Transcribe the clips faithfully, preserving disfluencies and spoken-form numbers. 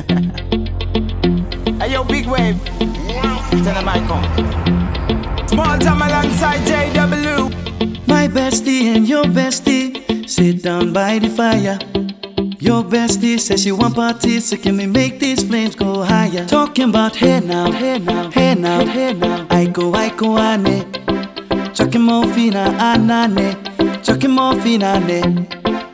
Hey yo, big wave. Tell them I come. Small time alongside J W. My bestie and your bestie sit down by the fire. Your bestie says she want parties, so can we make these flames go higher? Talking about hey now, hey now, hey now, hey now. I go, I go, ane. Chucking more fina, anane. Chucking more fina, ne.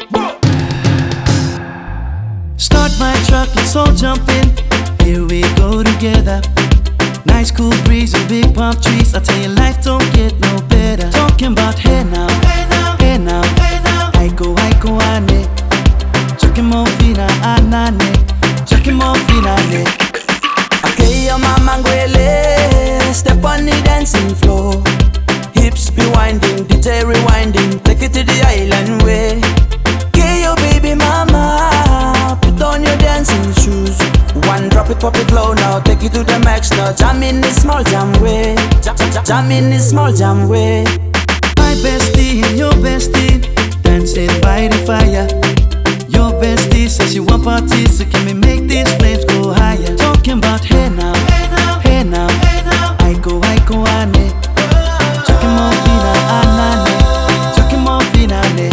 Start my truck, let's all jump in. Here we go together. Nice cool breeze and big palm trees. I tell you, life don't get no better. Talking about hey now, hey now, hey now, hey now. I go, I go, ane. Chucking more fina, anane. Chucking more fina, ne. Okay, your mama ngwele. Step on the dancing floor. Hips be winding, D J rewinding. Take it to the island way. Okay, your baby mama. Put on your dancing shoes. One drop it, pop it low now. Take it to the max now. Jam in this small jam way. Jam, jam, jam in this small jam way. My bestie and your bestie dancing by the fire. Your bestie says she want parties, so can we make these flames go higher? Talking about hey now, hey now, hey now, hey now. I go, I go, ane. Chucking more fina, anane. Chucking more fina, ne.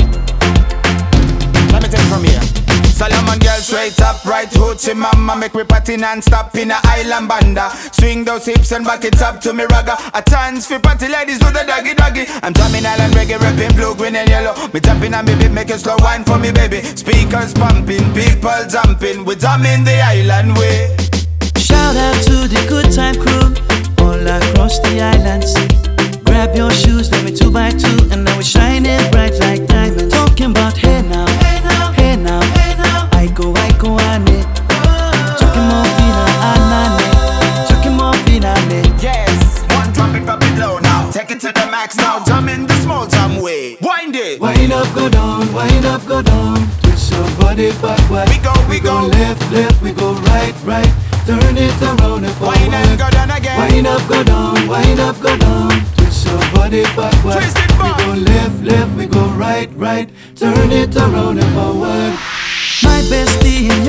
Let me take it from here. Solomon girl straight up, right hoochie mama. Make me party non-stop in a island banda. Swing those hips and back it up to me ragga. A chance for party ladies do the doggy doggy. I'm drumming island reggae, rapping blue, green and yellow. Me tapping on me beat, make a slow wine for me baby. Speakers pumping, people jumping. We drumming the island way. Shout out to the good time crew all across the islands. Grab your shoes, let me two by two, and now we're shining bright like diamonds. Talking about hey now, hey now, hey now, hey now. I go, I go, ane. Chucking more fina, anane. Chucking more fina, ne. Yes, one drop it, pop it low now. Take it to the max now. Jump in the small jam way. Wind it. Wind up, go down, wind up, go down. Twist your body backward. We go, we go. left, left, we go right, right. Turn it around and forward. Wind and go down again. Wind up, go down, wind up, go down. Twist your body backward. Twist it We back. go left, left, we go right, right. Turn it around and forward. My bestie and